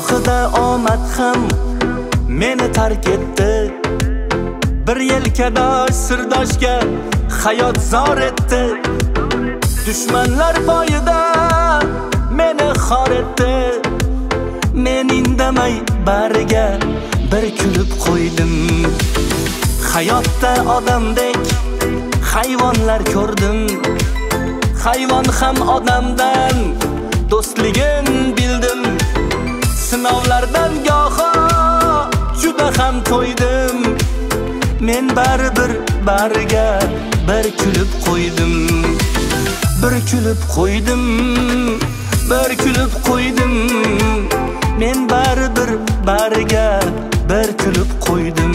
Gohida omad ham meni tark etdi. Bir yelkadosh sirdoshga hayot zor etdi. Dushmanlar poyida meni xor etdi. Men indamay bariga bir kulib qo'ydim. Hayotda odamdek hayvonlar ko'rdim. Hayvon ham odamdan do'stligin bildim. Sinovlardan goho juda ham to'ydim. Men baribir bariga bir kulib qo'ydim. Bir kulib qo'ydim, bir kulib qo'ydim. Men baribir bariga bir kulib qo'ydim.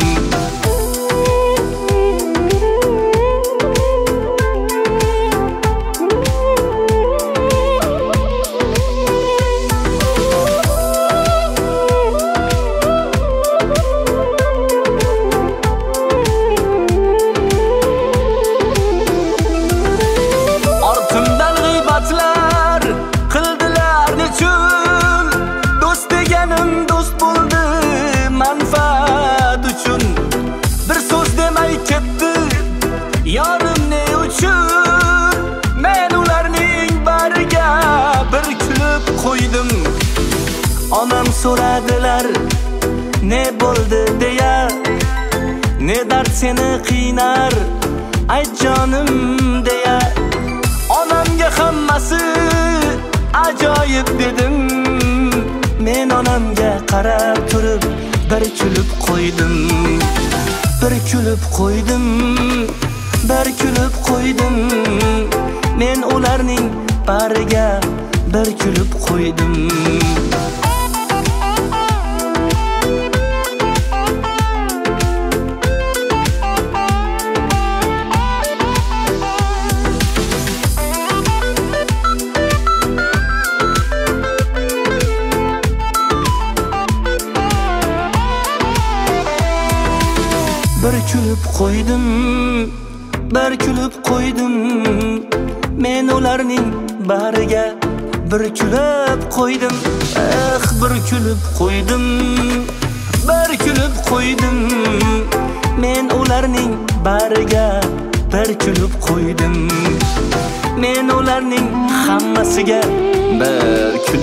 Yorim ne uchun men ularning bariga bir kulib qo'ydim. Onam so'radilar ne bo'ldi deya, ne dard seni qiynar ayt jonim deya. Onamga hammasi ajoyib dedim. Men onamga qarab turib bir kulib qo'ydim. Bir kulib qo'ydim, bir kulib qo'ydim. Men ularning bariga bir kulib qo'ydim. Bir kulib qo'ydim, bir kulib qo'ydim. Men ularning bariga bir kulib qo'ydim. Bir kulib qo'ydim, bir kulib qo'ydim. Men ularning bariga bir kulib qo'ydim. Men ularning hammasiga bir kulib